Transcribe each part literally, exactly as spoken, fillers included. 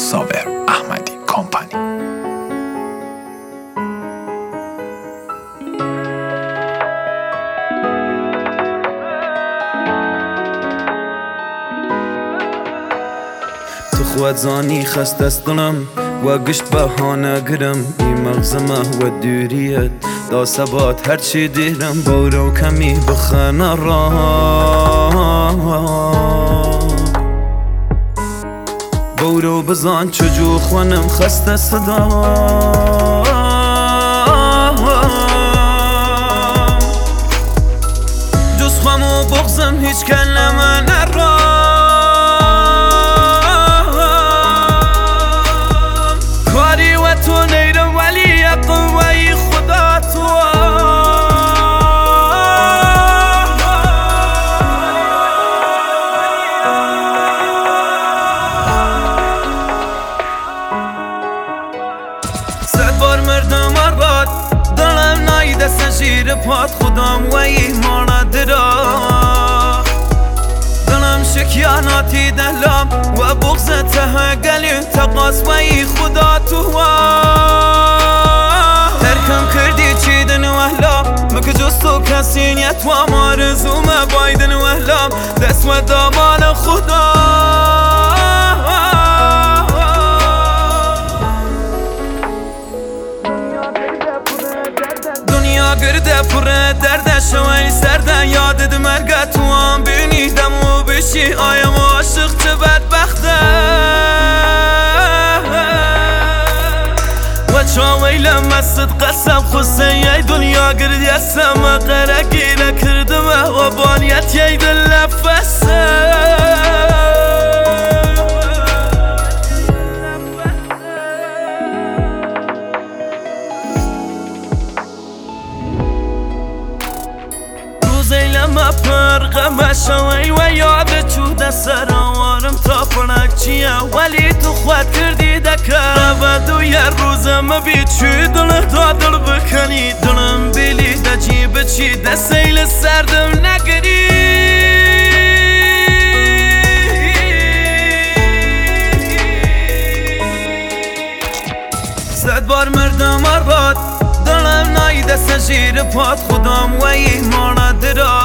صابر احمدی کمپانی. تو خود زانی خست است دلم و گشت بهانه گرم این مغزمه و دوریت دا ثبات هرچی دیرم برو کمی بخنه را برو بزن چجو خونم خسته صدا جز خم و بغزم هیچ کلمه نرا کاری و تو نیرم ولی قوی خدا تو صد بار مردم ارباد دلم نایده سنشیر پاد خودم و ایمانه درا دلم شکیاناتی دلم و بغض ته گلی تقاس و ای خدا تو ترکم کردی چیدن وحلا مکه جز تو کسی نیت و مارزوم بایدن وحلا دست و دامان خدا گرده پره درده شوی سرده یادت مرگه تو هم بینیدم و بشی آیم عاشق چه بدبخته و چاویلم مست قسم خسته ای دنیا گردی اسم قره گیره کردم و بانیت یه دل نفسه زیلم پرغم شوی و یاد چوده سرآوارم تا پرک چیه ولی تو خود کردی دکر و دو یه روزم بی چی دل تا دل بکنی دلم بیلی دا جیب چی ده سیل سردم نگری صد بار مردم ارباد دلم نایده سنشیر پاد خودم و ایمانه درا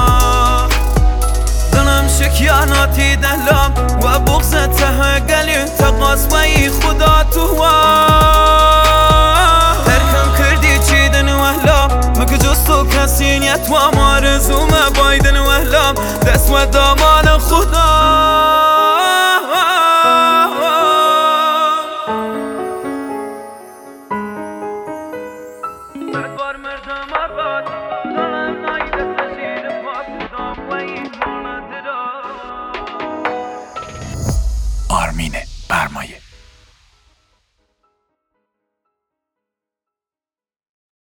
دلم شکیاناتی دلم و بغض ته گلی تقاس و ای خدا تو ترکم کردی چیدن وحلا مکه جز تو کسی نیت و مارزوم بایدن وحلا دست و دامان خدا صد بار مردم ارباد دلم نایده سنشیر پاد خودم و ایمانه درا آرمین برمایه.